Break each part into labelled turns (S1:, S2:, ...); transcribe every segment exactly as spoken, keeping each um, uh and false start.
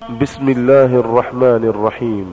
S1: بسم الله الرحمن الرحيم.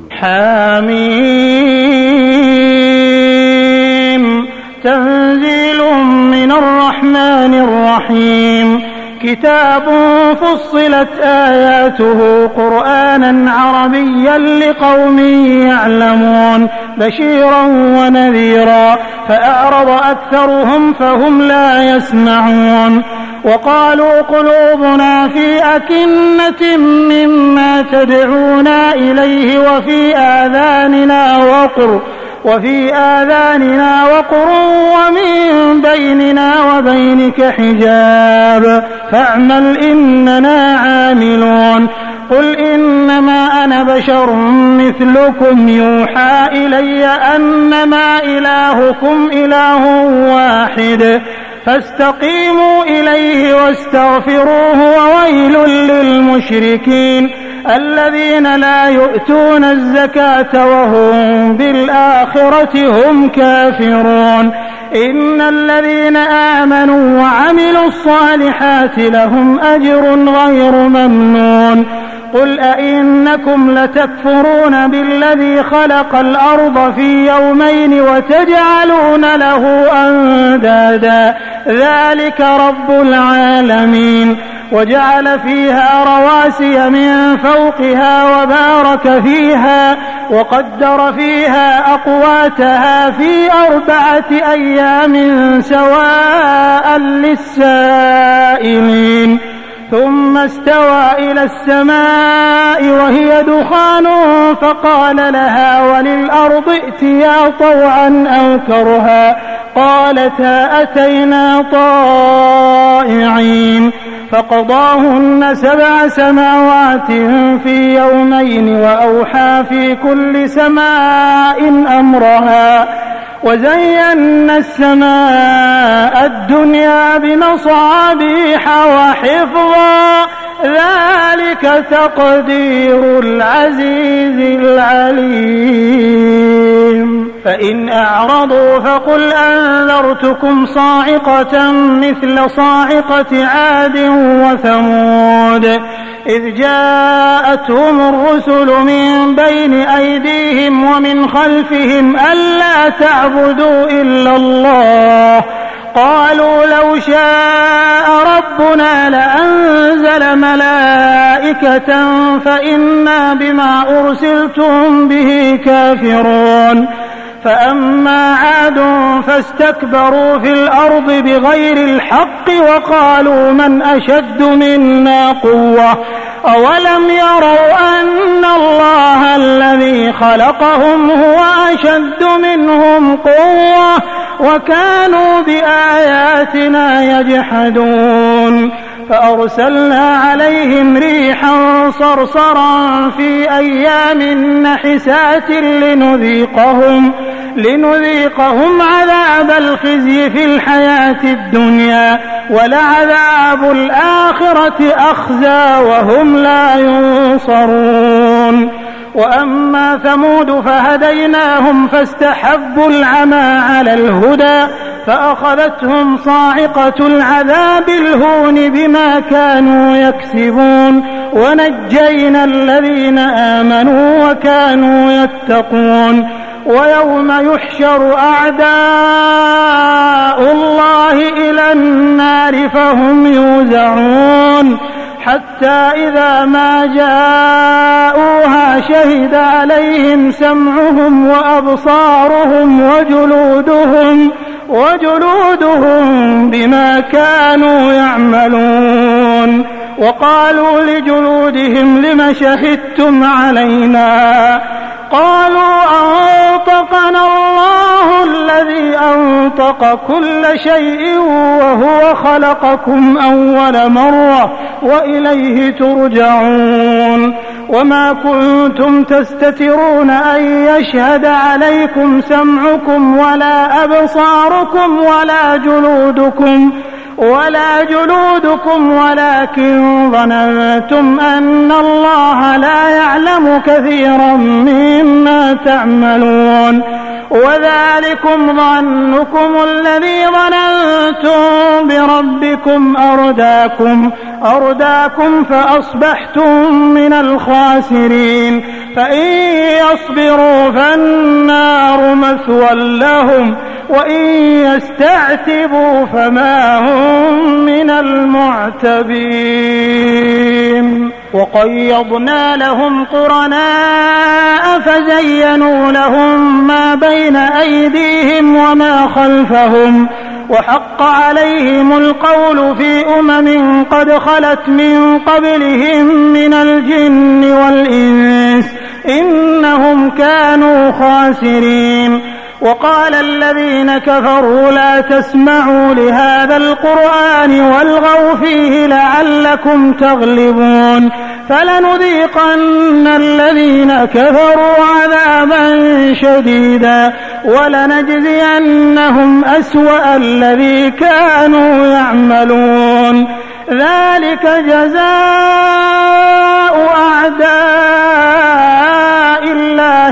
S2: حميم. تنزيل من الرحمن الرحيم. كتاب فصلت آياته قرآنا عربيا لقوم يعلمون بشيرا ونذيرا فأعرض أكثرهم فهم لا يسمعون. وقالوا قلوبنا في أكنة مما تدعونا إليه وفي آذاننا وقر وفي آذاننا وقر ومن بيننا وبينك حجاب فاعمل إننا عاملون. قل إنما أنا بشر مثلكم يوحى إلي أنما إلهكم إله واحد فاستقيموا إليه واستغفروه وويل للمشركين الذين لا يؤتون الزكاة وهم بالآخرة هم كافرون. إن الذين آمنوا وعملوا الصالحات لهم أجر غير ممنون. قل أئنكم لتكفرون بالذي خلق الأرض في يومين وتجعلون له أندادا ذلك رب العالمين. وجعل فيها رواسي من فوقها وبارك فيها وقدر فيها أقواتها في أربعة أيام سواء للسائلين. ثم استوى إلى السماء وهي دخان فقال لها وللأرض ائتيا طوعا أو كرها قالتا أتينا طائعين. فقضاهن سبع سماوات في يومين وأوحى في كل سماء أمرها وزينا السماء الدنيا بمصابيح وحفظا ذلك تقدير العزيز العليم. فإن أعرضوا فقل أنذرتكم صاعقة مثل صاعقة عاد وثمود إذ جاءتهم الرسل من بين أيديهم ومن خلفهم ألا تعبدوا إلا الله قالوا لو شاء ربنا لأنزل ملائكة فإنا بما أرسلتم به كافرون. فأما عاد فاستكبروا في الأرض بغير الحق وقالوا من أشد منا قوة أولم يروا أن الله الذي خلقهم هو أشد منهم قوة وكانوا بآياتنا يجحدون. فأرسلنا عليهم ريحا صرصرا في أيام نحسات لنذيقهم لنذيقهم عذاب الخزي في الحياة الدنيا ولعذاب الآخرة أخزى وهم لا ينصرون. وأما ثمود فهديناهم فاستحبوا العمى على الهدى فأخذتهم صاعقة العذاب الهون بما كانوا يكسبون ونجينا الذين آمنوا وكانوا يتقون. ويوم يحشر أعداء الله إلى النار فهم يوزعون حتى إذا ما جاءوها شهد عليهم سمعهم وأبصارهم وجلودهم وجلودهم بما كانوا يعملون. وقالوا لجلودهم لم شهدتم علينا قالوا أنطقنا الله الذي أنطق كل شيء وهو خلقكم أول مرة وإليه ترجعون. وما كنتم تستترون أن يشهد عليكم سمعكم ولا أبصاركم ولا جلودكم ولا جلودكم ولكن ظننتم أن الله لا يعلم كثيرا مما تعملون. وذلكم ظنكم الذي ظننتم بربكم أرداكم, أرداكم فأصبحتم من الخاسرين فإن يصبروا فالنار مثوى لهم وإن يستعتبوا فما هم من المعتبين وقيضنا لهم قرناء فزينوا لهم ما بين أيديهم وما خلفهم وحق عليهم القول في أمم قد خلت من قبلهم من الجن والإنس إنهم كانوا خاسرين وقال الذين كفروا لا تسمعوا لهذا القرآن والغوا فيه لعلكم تغلبون فلنذيقن الذين كفروا عذابا شديدا ولنجزينهم أسوأ الذي كانوا يعملون ذلك جزاء أعداء الله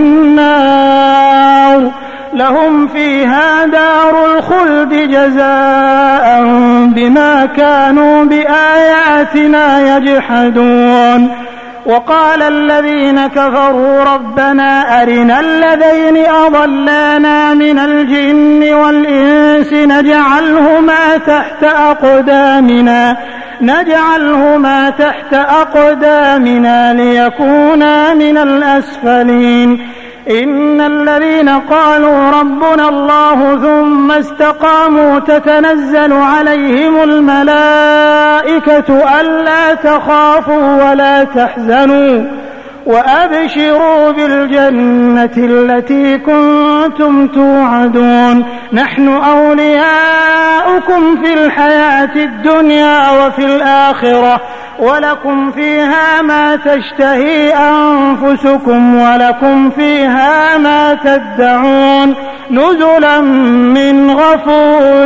S2: النار لهم فيها دار الخلد جزاء بما كانوا بآياتنا يجحدون وقال الذين كفروا ربنا أرنا الذين أضلانا من الجن والإنس نجعلهما تحت أقدامنا نجعلهما تحت أقدامنا ليكونا من الأسفلين إن الذين قالوا ربنا الله ثم استقاموا تتنزل عليهم الملائكة ألا تخافوا ولا تحزنوا وأبشروا بالجنة التي كنتم توعدون نحن أولياؤكم في الحياة الدنيا وفي الآخرة ولكم فيها ما تشتهي أنفسكم ولكم فيها ما تدعون نزلا من غفور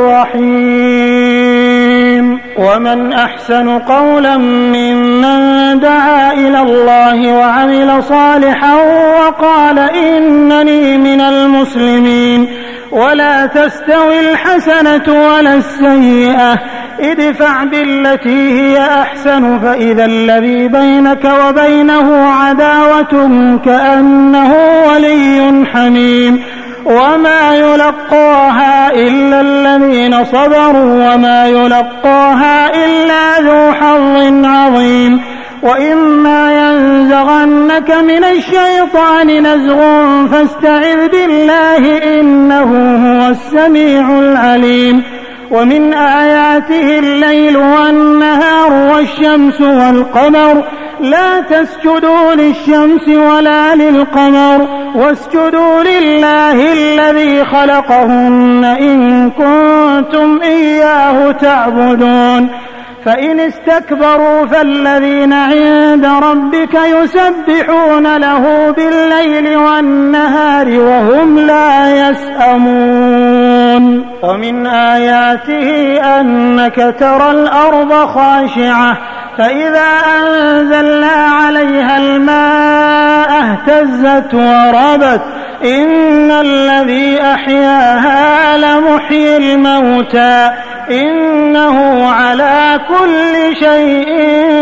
S2: رحيم ومن أحسن قولا ممن دعا إلى الله وعمل صالحا وقال إنني من المسلمين ولا تستوي الحسنة ولا السيئة ادفع بالتي هي أحسن فإذا الذي بينك وبينه عداوة كأنه ولي حميم وما يلقاها إلا الذين صبروا وما يلقاها إلا ذو حظ عظيم وإما ينزغنك من الشيطان نزغ فاستعذ بالله إنه هو السميع العليم ومن آياته الليل والنهار والشمس والقمر لا تسجدوا للشمس ولا للقمر واسجدوا لله الذي خلقهن إن كنتم إياه تعبدون فإن استكبروا فالذين عند ربك يسبحون له بالليل والنهار وهم لا يسأمون ومن آياته أنك ترى الأرض خاشعة فإذا أنزلنا عليها الماء اهتزت وربت إن الذي أحياها لمحيي الموتى إنه على كل شيء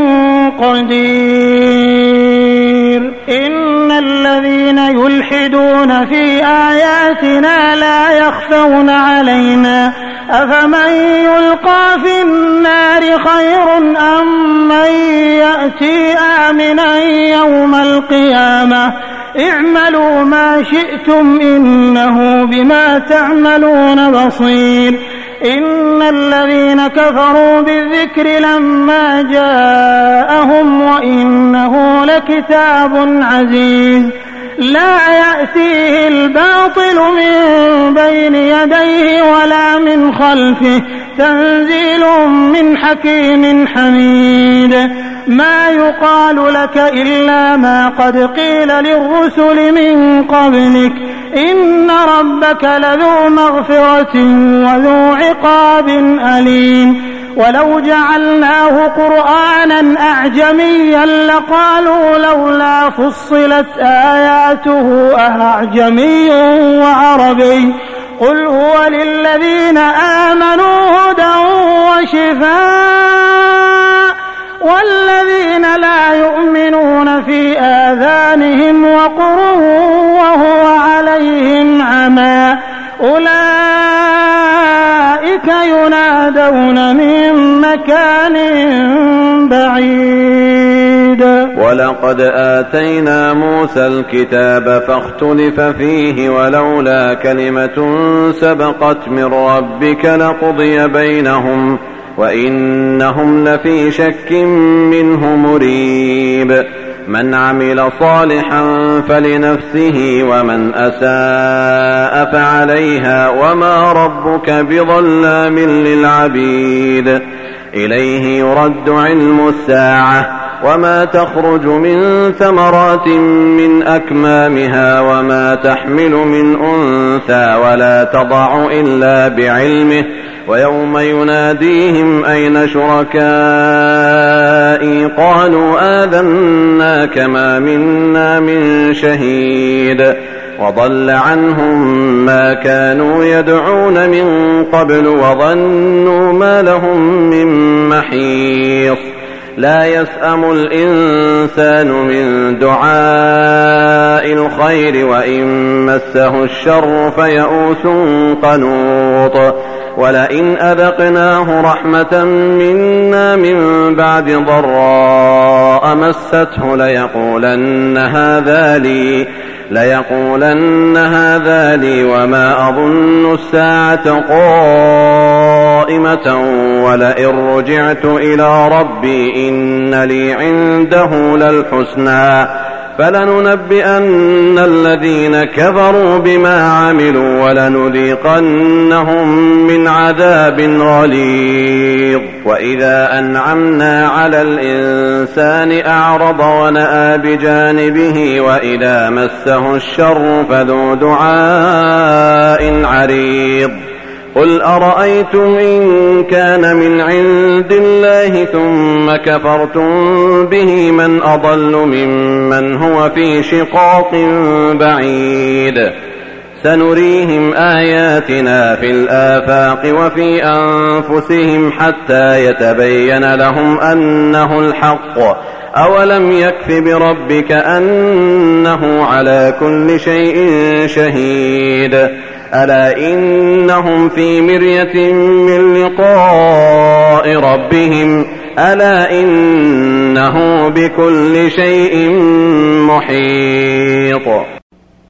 S2: قدير إن الذين يلحدون في آياتنا لا يخفون علينا أفمن يلقى في النار خير أم من يأتي آمنا يوم القيامة اعملوا ما شئتم إنه بما تعملون بصير إن الذين كفروا بالذكر لما جاءهم وإنه لكتاب عزيز لا يأتيه الباطل من بين يديه ولا من خلفه تنزيل من حكيم حميد ما يقال لك إلا ما قد قيل للرسل من قبلك إن ربك لذو مغفرة وذو عقاب أليم ولو جعلناه قرآنا أعجميا لقالوا لولا فصلت آياته أعجمي وعربي قل هو للذين آمنوا هدى وشفاء والذين لا يؤمنون في آذانهم وقر وهو عليهم عمى أولئك ينادون من مكان بعيد.
S3: ولقد آتينا موسى الكتاب فاختلف فيه ولولا كلمة سبقت من ربك لقضي بينهم وإنهم لفي شك منه مريب. من عمل صالحا فلنفسه ومن أساء فعليها وما ربك بظلام للعبيد. إليه يرد علم الساعة وما تخرج من ثمرات من أكمامها وما تحمل من أنثى ولا تضع إلا بعلمه ويوم يناديهم أين شركائي قالوا آذناك ما منا من شهيد وضل عنهم ما كانوا يدعون من قبل وظنوا ما لهم من محيص. لا يسأم الإنسان من دعاء الخير وإن مسه الشر فيئوس قنوط. ولئن أذقناه رحمة منا من بعد ضراء مسته ليقولن هذا لي ليقولن هذا لي وما أظن الساعة قائمة ولئن رجعت إلى ربي إن لي عنده للحسنى فلننبئن الذين كفروا بما عملوا ولنذيقنهم من عذاب غليظ. وإذا أنعمنا على الإنسان أعرض ونأى بجانبه وإذا مسه الشر فذو دعاء عريض. قل أرأيتم إن كان من عند الله ثم كفرتم به من أضل ممن هو في شقاق بعيد. سنريهم آياتنا في الآفاق وفي أنفسهم حتى يتبين لهم أنه الحق. أولم يكف بربك أنه على كل شيء شهيد. ألا إنهم في مرية من لقاء ربهم ألا إنه بكل شيء محيط.